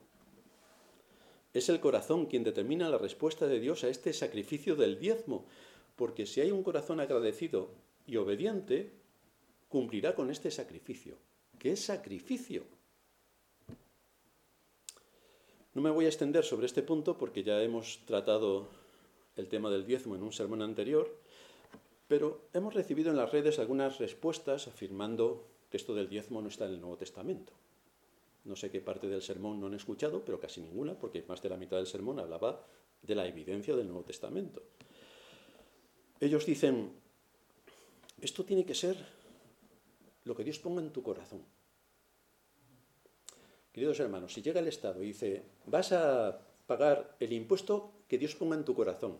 Es el corazón quien determina la respuesta de Dios a este sacrificio del diezmo, porque si hay un corazón agradecido y obediente, cumplirá con este sacrificio. ¿Qué es sacrificio? No me voy a extender sobre este punto porque ya hemos tratado el tema del diezmo en un sermón anterior, pero hemos recibido en las redes algunas respuestas afirmando que esto del diezmo no está en el Nuevo Testamento. No sé qué parte del sermón no han escuchado, pero casi ninguna, porque más de la mitad del sermón hablaba de la evidencia del Nuevo Testamento. Ellos dicen, esto tiene que ser lo que Dios ponga en tu corazón. Queridos hermanos, si llega el Estado y dice, vas a pagar el impuesto que Dios ponga en tu corazón.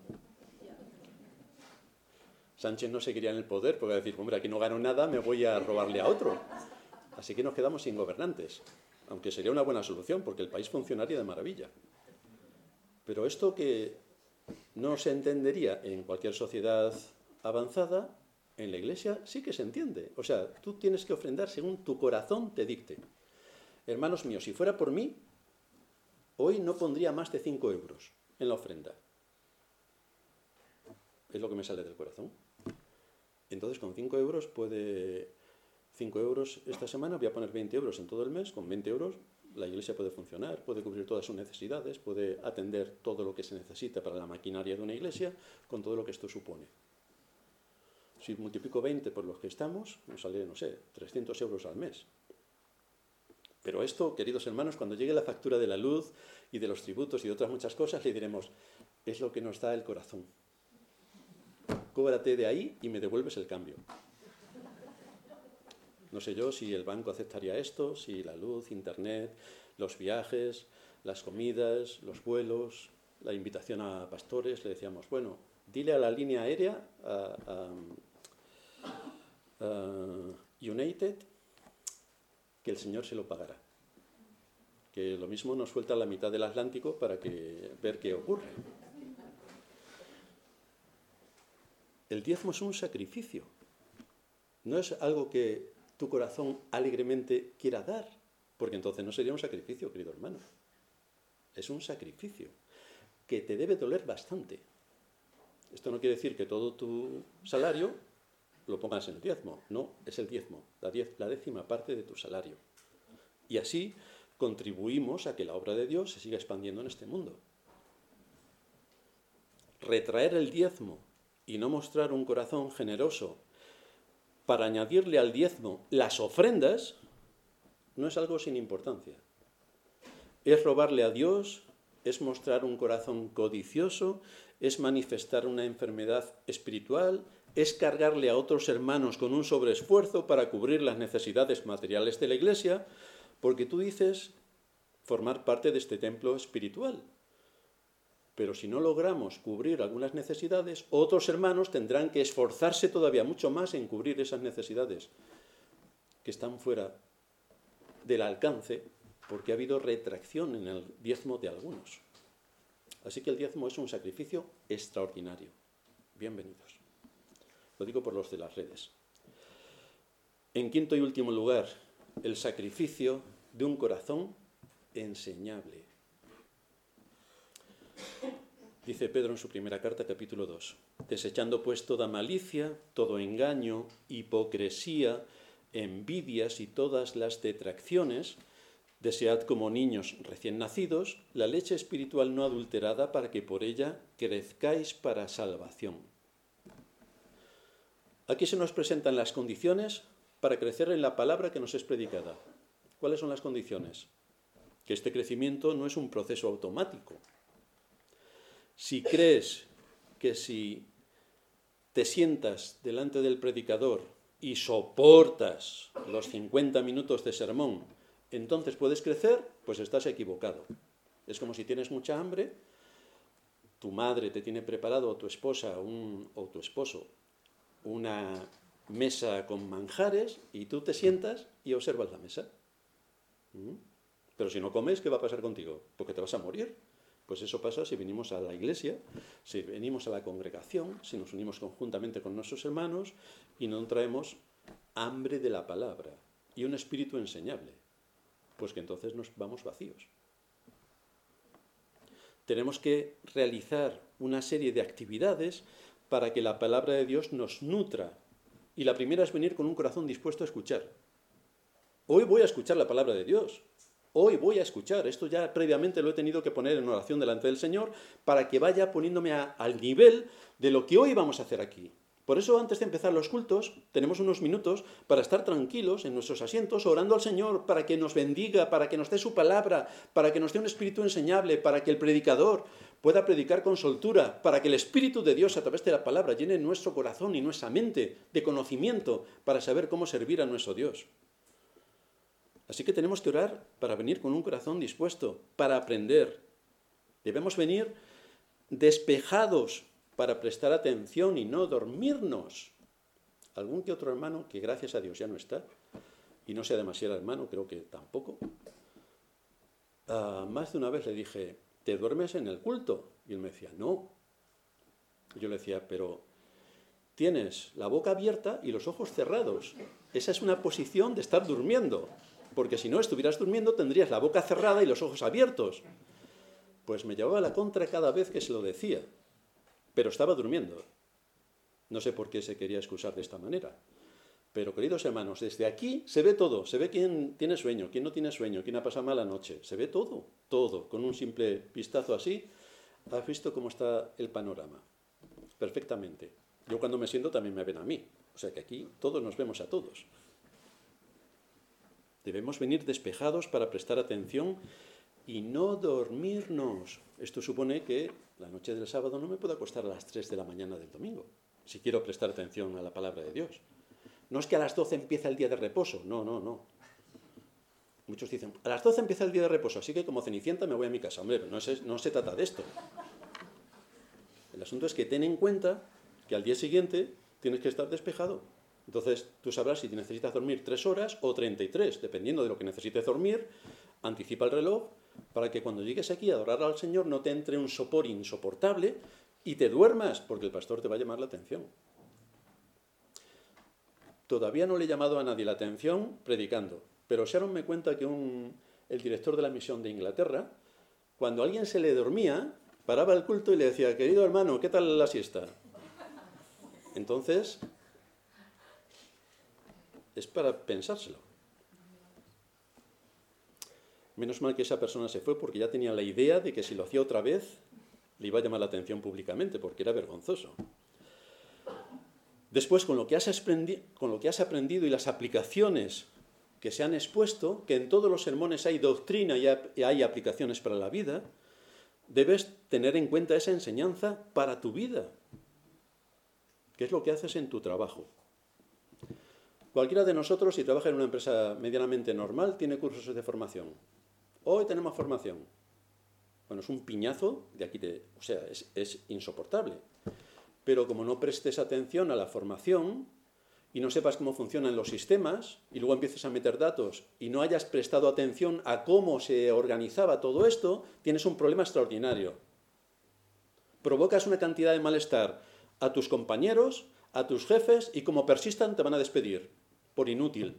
Sánchez no seguiría en el poder porque va a decir, hombre, aquí no gano nada, me voy a robarle a otro. Así que nos quedamos sin gobernantes, aunque sería una buena solución porque el país funcionaría de maravilla. Pero esto que no se entendería en cualquier sociedad avanzada, en la Iglesia sí que se entiende. O sea, tú tienes que ofrendar según tu corazón te dicte. Hermanos míos, si fuera por mí, hoy no pondría más de 5 euros en la ofrenda. Es lo que me sale del corazón. Entonces, con 5 euros puede... 5 euros esta semana, voy a poner 20 euros en todo el mes. Con 20 euros la Iglesia puede funcionar, puede cubrir todas sus necesidades, puede atender todo lo que se necesita para la maquinaria de una Iglesia, con todo lo que esto supone. Si multiplico 20 por los que estamos, nos sale, no sé, 300 euros al mes. Pero esto, queridos hermanos, cuando llegue la factura de la luz y de los tributos y de otras muchas cosas, le diremos, es lo que nos da el corazón. Cóbrate de ahí y me devuelves el cambio. No sé yo si el banco aceptaría esto, si la luz, internet, los viajes, las comidas, los vuelos, la invitación a pastores, le decíamos, bueno, dile a la línea aérea, United, que el Señor se lo pagará. Que lo mismo nos suelta la mitad del Atlántico para ver qué ocurre. El diezmo es un sacrificio. No es algo que tu corazón alegremente quiera dar, porque entonces no sería un sacrificio, querido hermano. Es un sacrificio que te debe doler bastante. Esto no quiere decir que todo tu salario lo pongas en el diezmo. No, es el diezmo, la 10ª parte de tu salario. Y así contribuimos a que la obra de Dios se siga expandiendo en este mundo. Retraer el diezmo y no mostrar un corazón generoso para añadirle al diezmo las ofrendas no es algo sin importancia. Es robarle a Dios, es mostrar un corazón codicioso, es manifestar una enfermedad espiritual, es cargarle a otros hermanos con un sobreesfuerzo para cubrir las necesidades materiales de la Iglesia, porque tú dices formar parte de este templo espiritual. Pero si no logramos cubrir algunas necesidades, otros hermanos tendrán que esforzarse todavía mucho más en cubrir esas necesidades que están fuera del alcance, porque ha habido retracción en el diezmo de algunos. Así que el diezmo es un sacrificio extraordinario. Bienvenidos. Lo digo por los de las redes. En quinto y último lugar, el sacrificio de un corazón enseñable. Dice Pedro en su primera carta, capítulo 2, desechando pues toda malicia, todo engaño, hipocresía, envidias y todas las detracciones, desead como niños recién nacidos la leche espiritual no adulterada para que por ella crezcáis para salvación. Aquí se nos presentan las condiciones para crecer en la palabra que nos es predicada. ¿Cuáles son las condiciones? Que este crecimiento no es un proceso automático. Si crees que si te sientas delante del predicador y soportas los 50 minutos de sermón, entonces puedes crecer, pues estás equivocado. Es como si tienes mucha hambre, tu madre te tiene preparado, o tu esposa o tu esposo, una mesa con manjares y tú te sientas y observas la mesa. Pero si no comes, ¿qué va a pasar contigo? Porque te vas a morir. Pues eso pasa si venimos a la iglesia, si venimos a la congregación, si nos unimos conjuntamente con nuestros hermanos y no traemos hambre de la palabra y un espíritu enseñable, pues que entonces nos vamos vacíos. Tenemos que realizar una serie de actividades para que la palabra de Dios nos nutra. Y la primera es venir con un corazón dispuesto a escuchar. Hoy voy a escuchar la palabra de Dios. Hoy voy a escuchar. Esto ya previamente lo he tenido que poner en oración delante del Señor para que vaya poniéndome al nivel de lo que hoy vamos a hacer aquí. Por eso, antes de empezar los cultos, tenemos unos minutos para estar tranquilos en nuestros asientos, orando al Señor para que nos bendiga, para que nos dé su palabra, para que nos dé un espíritu enseñable, para que el predicador pueda predicar con soltura, para que el Espíritu de Dios a través de la palabra llene nuestro corazón y nuestra mente de conocimiento para saber cómo servir a nuestro Dios. Así que tenemos que orar para venir con un corazón dispuesto, para aprender. Debemos venir despejados para prestar atención y no dormirnos. Algún que otro hermano, que gracias a Dios ya no está, y no sea demasiado hermano, creo que tampoco, más de una vez le dije, ¿te duermes en el culto? Y él me decía, no. Yo le decía, pero tienes la boca abierta y los ojos cerrados. Esa es una posición de estar durmiendo, porque si no estuvieras durmiendo tendrías la boca cerrada y los ojos abiertos. Pues me llevaba la contra cada vez que se lo decía, pero estaba durmiendo. No sé por qué se quería excusar de esta manera. Pero, queridos hermanos, desde aquí se ve todo. Se ve quién tiene sueño, quién no tiene sueño, quién ha pasado mala noche. Se ve todo, todo. Con un simple vistazo así, has visto cómo está el panorama. Perfectamente. Yo cuando me siento también me ven a mí. O sea que aquí todos nos vemos a todos. Debemos venir despejados para prestar atención y no dormirnos. Esto supone que la noche del sábado no me puedo acostar a las 3 de la mañana del domingo, si quiero prestar atención a la palabra de Dios. No es que a las 12 empieza el día de reposo, no. Muchos dicen, a las 12 empieza el día de reposo, así que como Cenicienta me voy a mi casa. Hombre, no se trata de esto. El asunto es que ten en cuenta que al día siguiente tienes que estar despejado. Entonces tú sabrás si necesitas dormir 3 horas o 33, dependiendo de lo que necesites dormir. Anticipa el reloj para que cuando llegues aquí a adorar al Señor no te entre un sopor insoportable y te duermas, porque el pastor te va a llamar la atención. todavía no le he llamado a nadie la atención predicando, pero Sharon me cuenta que el director de la misión de Inglaterra, cuando a alguien se le dormía, paraba el culto y le decía, querido hermano, ¿qué tal la siesta? Entonces, es para pensárselo. Menos mal que esa persona se fue porque ya tenía la idea de que si lo hacía otra vez, le iba a llamar la atención públicamente porque era vergonzoso. Después, con lo que has aprendido y las aplicaciones que se han expuesto, que en todos los sermones hay doctrina y hay aplicaciones para la vida, debes tener en cuenta esa enseñanza para tu vida, que es lo que haces en tu trabajo. Cualquiera de nosotros, si trabaja en una empresa medianamente normal, tiene cursos de formación. Hoy tenemos formación. Bueno, es un piñazo de aquí, o sea, es insoportable. Pero como no prestes atención a la formación y no sepas cómo funcionan los sistemas y luego empieces a meter datos y no hayas prestado atención a cómo se organizaba todo esto, tienes un problema extraordinario. Provocas una cantidad de malestar a tus compañeros, a tus jefes y como persistan te van a despedir por inútil.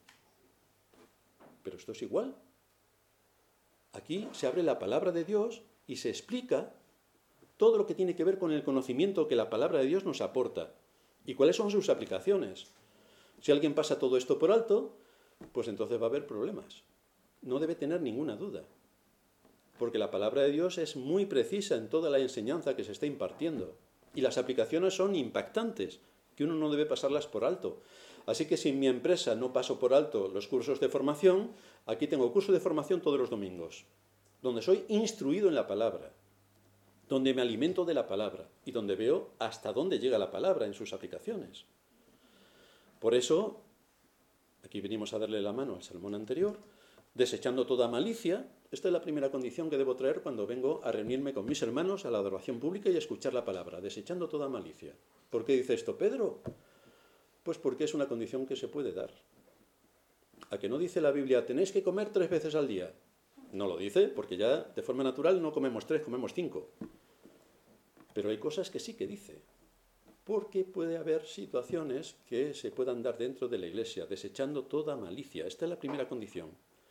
Pero esto es igual. Aquí se abre la palabra de Dios y se explica todo lo que tiene que ver con el conocimiento que la palabra de Dios nos aporta y cuáles son sus aplicaciones. Si alguien pasa todo esto por alto, pues entonces va a haber problemas. No debe tener ninguna duda, porque la palabra de Dios es muy precisa en toda la enseñanza que se está impartiendo y las aplicaciones son impactantes, que uno no debe pasarlas por alto. Así que si en mi empresa no paso por alto los cursos de formación, aquí tengo curso de formación todos los domingos, donde soy instruido en la palabra, donde me alimento de la palabra y donde veo hasta dónde llega la palabra en sus aplicaciones. Por eso, aquí venimos a darle la mano al sermón anterior, desechando toda malicia. Esta es la primera condición que debo traer cuando vengo a reunirme con mis hermanos a la adoración pública y a escuchar la palabra, desechando toda malicia. ¿Por qué dice esto Pedro? Pues porque es una condición que se puede dar. ¿A que no dice la Biblia, tenéis que comer 3 veces al día? No lo dice, porque ya de forma natural no comemos 3, comemos 5. Pero hay cosas que sí que dice. Porque puede haber situaciones que se puedan dar dentro de la Iglesia, desechando toda malicia. Esta es la primera condición.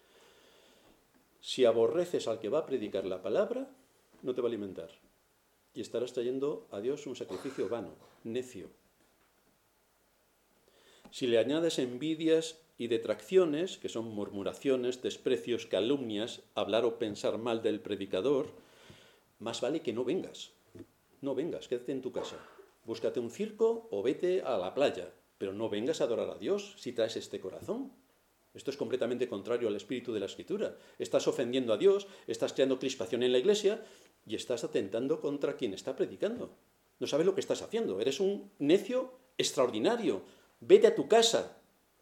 Si aborreces al que va a predicar la palabra, no te va a alimentar. Y estarás trayendo a Dios un sacrificio vano, necio. Si le añades envidias y detracciones, que son murmuraciones, desprecios, calumnias, hablar o pensar mal del predicador, más vale que no vengas. No vengas, quédate en tu casa. Búscate un circo o vete a la playa, pero no vengas a adorar a Dios si traes este corazón. Esto es completamente contrario al espíritu de la Escritura. Estás ofendiendo a Dios, estás creando crispación en la Iglesia y estás atentando contra quien está predicando. No sabes lo que estás haciendo. Eres un necio extraordinario. Vete a tu casa.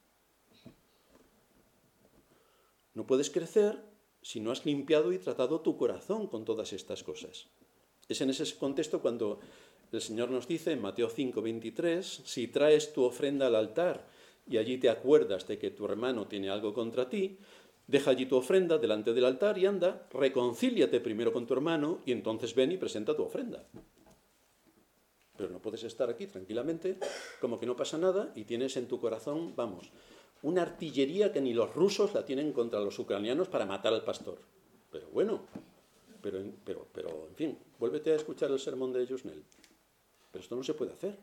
No puedes crecer si no has limpiado y tratado tu corazón con todas estas cosas. Es en ese contexto cuando el Señor nos dice en Mateo 5:23, si traes tu ofrenda al altar y allí te acuerdas de que tu hermano tiene algo contra ti, deja allí tu ofrenda delante del altar y anda, reconcíliate primero con tu hermano y entonces ven y presenta tu ofrenda. Pero no puedes estar aquí tranquilamente, como que no pasa nada, y tienes en tu corazón, vamos, una artillería que ni los rusos la tienen contra los ucranianos para matar al pastor. Pero bueno, pero en fin, vuélvete a escuchar el sermón de Yusnel. Pero esto no se puede hacer.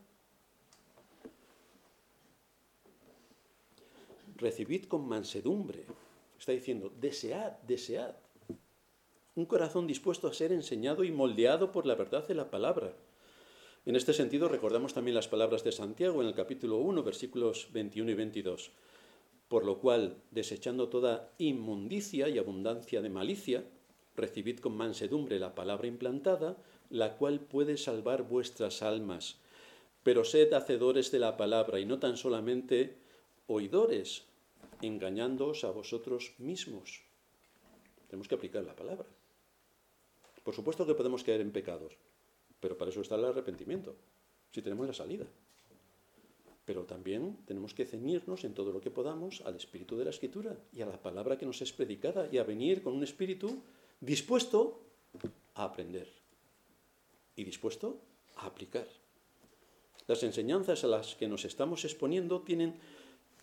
Recibid con mansedumbre. Está diciendo, desead, desead. Un corazón dispuesto a ser enseñado y moldeado por la verdad de la palabra. En este sentido, recordamos también las palabras de Santiago en el capítulo 1, versículos 21 y 22. Por lo cual, desechando toda inmundicia y abundancia de malicia, recibid con mansedumbre la palabra implantada, la cual puede salvar vuestras almas. Pero sed hacedores de la palabra y no tan solamente oidores, engañándoos a vosotros mismos. Tenemos que aplicar la palabra. Por supuesto que podemos caer en pecados, pero para eso está el arrepentimiento, si tenemos la salida. Pero también tenemos que ceñirnos en todo lo que podamos al espíritu de la Escritura y a la palabra que nos es predicada y a venir con un espíritu dispuesto a aprender y dispuesto a aplicar. Las enseñanzas a las que nos estamos exponiendo tienen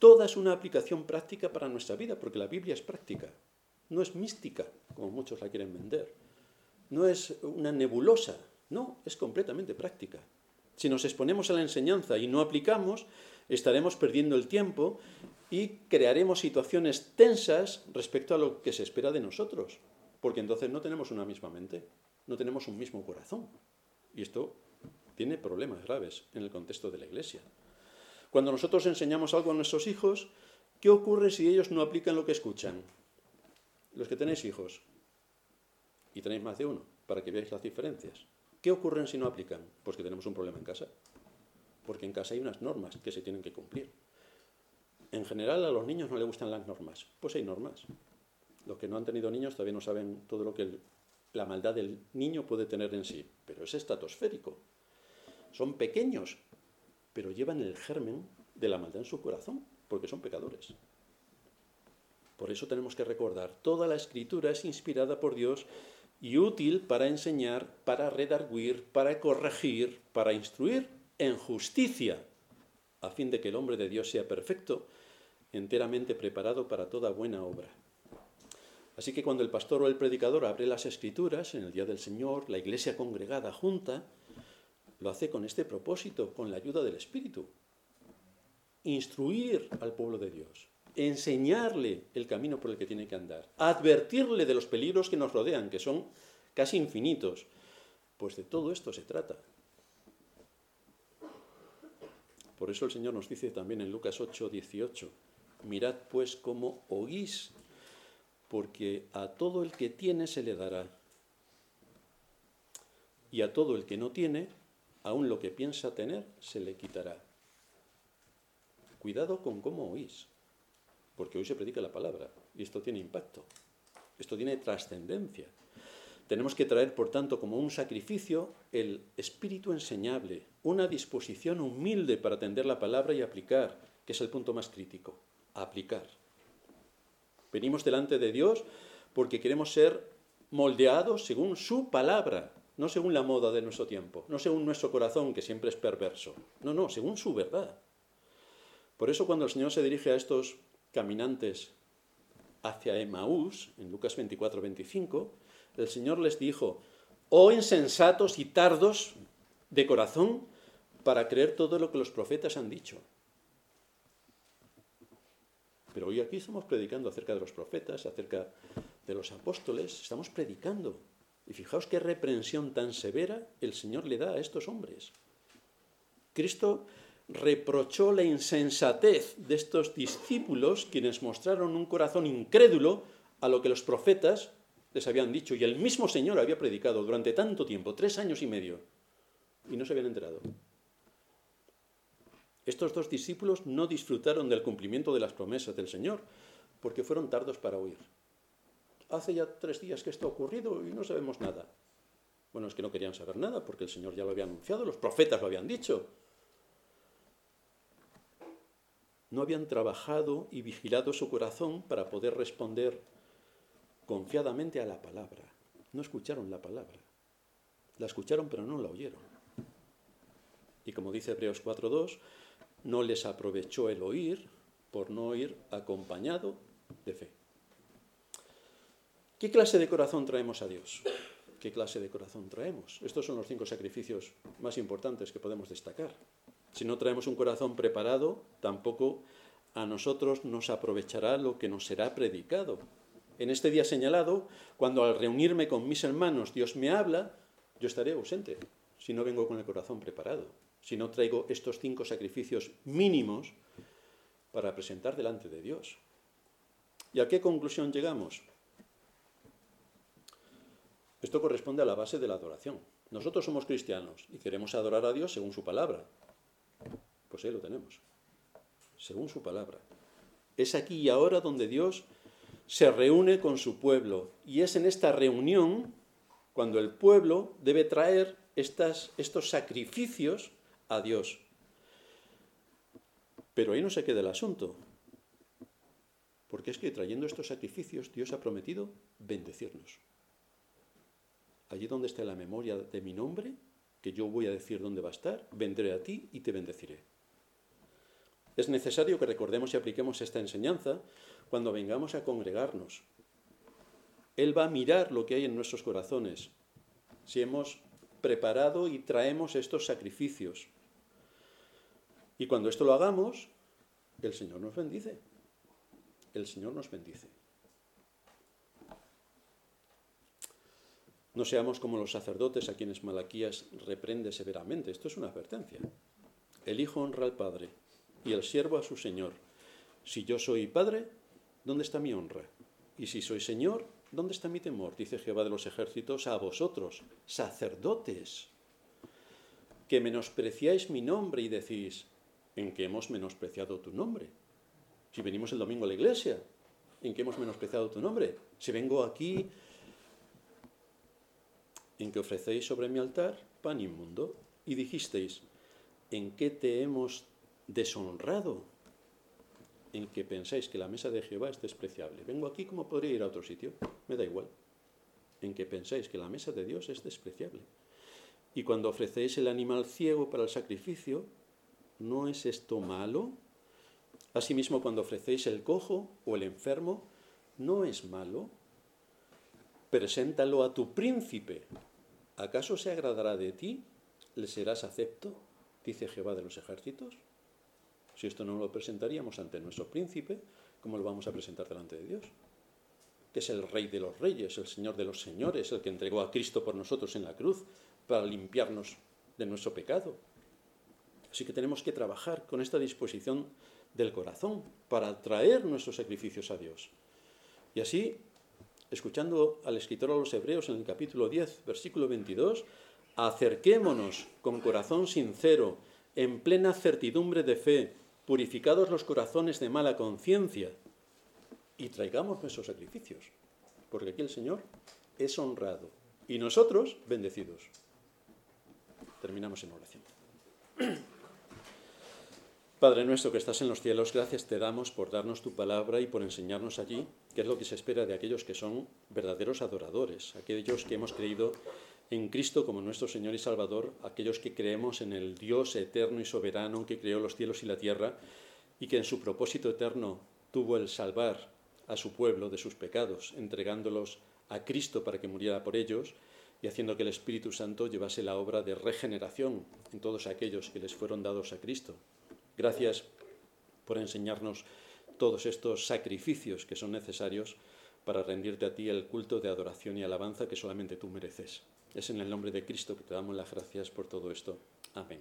toda es una aplicación práctica para nuestra vida, porque la Biblia es práctica. No es mística, como muchos la quieren vender. No es una nebulosa, no, es completamente práctica. Si nos exponemos a la enseñanza y no aplicamos, estaremos perdiendo el tiempo y crearemos situaciones tensas respecto a lo que se espera de nosotros, porque entonces no tenemos una misma mente, no tenemos un mismo corazón. Y esto tiene problemas graves en el contexto de la Iglesia. Cuando nosotros enseñamos algo a nuestros hijos, ¿qué ocurre si ellos no aplican lo que escuchan? Los que tenéis hijos, y tenéis más de uno, para que veáis las diferencias. ¿Qué ocurre si no aplican? Pues que tenemos un problema en casa. Porque en casa hay unas normas que se tienen que cumplir. En general a los niños no les gustan las normas. Pues hay normas. Los que no han tenido niños todavía no saben todo lo que la maldad del niño puede tener en sí. Pero es estratosférico. Son pequeños, pero llevan el germen de la maldad en su corazón, porque son pecadores. Por eso tenemos que recordar, toda la Escritura es inspirada por Dios y útil para enseñar, para redarguir, para corregir, para instruir en justicia, a fin de que el hombre de Dios sea perfecto, enteramente preparado para toda buena obra. Así que cuando el pastor o el predicador abre las Escrituras, en el día del Señor, la iglesia congregada junta, lo hace con este propósito, con la ayuda del Espíritu. Instruir al pueblo de Dios, enseñarle el camino por el que tiene que andar, advertirle de los peligros que nos rodean, que son casi infinitos. Pues de todo esto se trata. Por eso el Señor nos dice también en Lucas 8:18, mirad pues cómo oís, porque a todo el que tiene se le dará, y a todo el que no tiene, aun lo que piensa tener, se le quitará. Cuidado con cómo oís, porque hoy se predica la palabra, y esto tiene impacto, esto tiene trascendencia. Tenemos que traer, por tanto, como un sacrificio, el espíritu enseñable, una disposición humilde para atender la palabra y aplicar, que es el punto más crítico, aplicar. Venimos delante de Dios porque queremos ser moldeados según su palabra, no según la moda de nuestro tiempo, no según nuestro corazón, que siempre es perverso. No, según su verdad. Por eso cuando el Señor se dirige a estos caminantes hacia Emaús, en Lucas 24:25, el Señor les dijo, oh insensatos y tardos de corazón para creer todo lo que los profetas han dicho. Pero hoy aquí estamos predicando acerca de los profetas, acerca de los apóstoles, estamos predicando. Y fijaos qué reprensión tan severa el Señor le da a estos hombres. Cristo reprochó la insensatez de estos discípulos, quienes mostraron un corazón incrédulo a lo que los profetas les habían dicho. Y el mismo Señor había predicado durante tanto tiempo, 3 años y medio, y no se habían enterado. Estos 2 discípulos no disfrutaron del cumplimiento de las promesas del Señor, porque fueron tardos para oír. Hace ya 3 días que esto ha ocurrido y no sabemos nada. Bueno, es que no querían saber nada, porque el Señor ya lo había anunciado, los profetas lo habían dicho. No habían trabajado y vigilado su corazón para poder responder confiadamente a la palabra. No escucharon la palabra. La escucharon, pero no la oyeron. Y como dice Hebreos 4:2, no les aprovechó el oír por no ir acompañado de fe. ¿Qué clase de corazón traemos a Dios? ¿Qué clase de corazón traemos? Estos son los 5 sacrificios más importantes que podemos destacar. Si no traemos un corazón preparado, tampoco a nosotros nos aprovechará lo que nos será predicado. En este día señalado, cuando al reunirme con mis hermanos Dios me habla, yo estaré ausente si no vengo con el corazón preparado, si no traigo estos 5 sacrificios mínimos para presentar delante de Dios. ¿Y a qué conclusión llegamos? Esto corresponde a la base de la adoración. Nosotros somos cristianos y queremos adorar a Dios según su palabra. Pues ahí lo tenemos, según su palabra. Es aquí y ahora donde Dios se reúne con su pueblo, y es en esta reunión cuando el pueblo debe traer estos sacrificios a Dios. Pero ahí no se queda el asunto, porque es que trayendo estos sacrificios Dios ha prometido bendecirnos. Allí donde está la memoria de mi nombre, que yo voy a decir dónde va a estar, vendré a ti y te bendeciré. Es necesario que recordemos y apliquemos esta enseñanza cuando vengamos a congregarnos. Él va a mirar lo que hay en nuestros corazones, si hemos preparado y traemos estos sacrificios. Y cuando esto lo hagamos, el Señor nos bendice. El Señor nos bendice. No seamos como los sacerdotes a quienes Malaquías reprende severamente. Esto es una advertencia. El Hijo honra al Padre y el siervo a su Señor. Si yo soy Padre, ¿dónde está mi honra? Y si soy Señor, ¿dónde está mi temor? Dice Jehová de los ejércitos a vosotros, sacerdotes, que menospreciáis mi nombre y decís, ¿en qué hemos menospreciado tu nombre? Si venimos el domingo a la iglesia, ¿en qué hemos menospreciado tu nombre? Si vengo aquí, en que ofrecéis sobre mi altar pan inmundo, y dijisteis, ¿en qué te hemos deshonrado? En que pensáis que la mesa de Jehová es despreciable. Vengo aquí como podría ir a otro sitio, me da igual. En que pensáis que la mesa de Dios es despreciable. Y cuando ofrecéis el animal ciego para el sacrificio, ¿no es esto malo? Asimismo, cuando ofrecéis el cojo o el enfermo, ¿no es malo? Preséntalo a tu príncipe. ¿Acaso se agradará de ti? ¿Le serás acepto? Dice Jehová de los ejércitos. Si esto no lo presentaríamos ante nuestro príncipe, ¿cómo lo vamos a presentar delante de Dios? Que es el Rey de los Reyes, el Señor de los Señores, el que entregó a Cristo por nosotros en la cruz para limpiarnos de nuestro pecado. Así que tenemos que trabajar con esta disposición del corazón para traer nuestros sacrificios a Dios. Y así, escuchando al escritor a los Hebreos en el capítulo 10, versículo 22, acerquémonos con corazón sincero, en plena certidumbre de fe, purificados los corazones de mala conciencia, y traigamos nuestros sacrificios, porque aquí el Señor es honrado y nosotros bendecidos. Terminamos en oración. Padre nuestro que estás en los cielos, gracias te damos por darnos tu palabra y por enseñarnos allí qué es lo que se espera de aquellos que son verdaderos adoradores, aquellos que hemos creído en Cristo como nuestro Señor y Salvador, aquellos que creemos en el Dios eterno y soberano que creó los cielos y la tierra y que en su propósito eterno tuvo el salvar a su pueblo de sus pecados, entregándolos a Cristo para que muriera por ellos y haciendo que el Espíritu Santo llevase la obra de regeneración en todos aquellos que les fueron dados a Cristo. Gracias por enseñarnos todos estos sacrificios que son necesarios para rendirte a ti el culto de adoración y alabanza que solamente tú mereces. Es en el nombre de Cristo que te damos las gracias por todo esto. Amén.